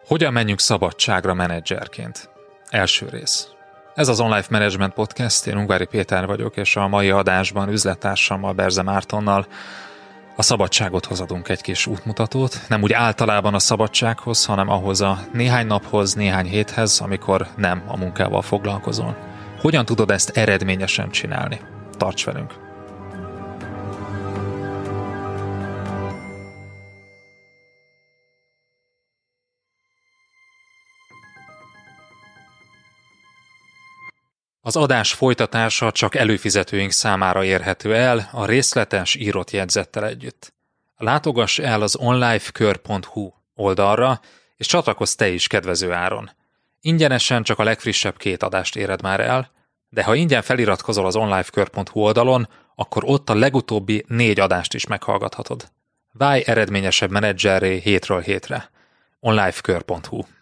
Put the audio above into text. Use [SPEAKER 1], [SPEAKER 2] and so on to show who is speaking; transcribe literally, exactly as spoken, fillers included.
[SPEAKER 1] Hogyan menjünk szabadságra menedzserként? Első rész. Ez az Online Management Podcast, én Ungvári Péter vagyok, és a mai adásban üzlettársammal, Berze Mártonnal a szabadságothoz adunk egy kis útmutatót. Nem úgy általában a szabadsághoz, hanem ahhoz a néhány naphoz, néhány héthez, amikor nem a munkával foglalkozol. Hogyan tudod ezt eredményesen csinálni? Tarts velünk! Az adás folytatása csak előfizetőink számára érhető el a részletes írott jegyzettel együtt. Látogass el az onlifekör pont hu oldalra, és csatlakozz te is kedvező áron. Ingyenesen csak a legfrissebb két adást éred már el, de ha ingyen feliratkozol az onlifekör pont hu oldalon, akkor ott a legutóbbi négy adást is meghallgathatod. Válj eredményesebb menedzserré hétről hétre. onlifekör pont hu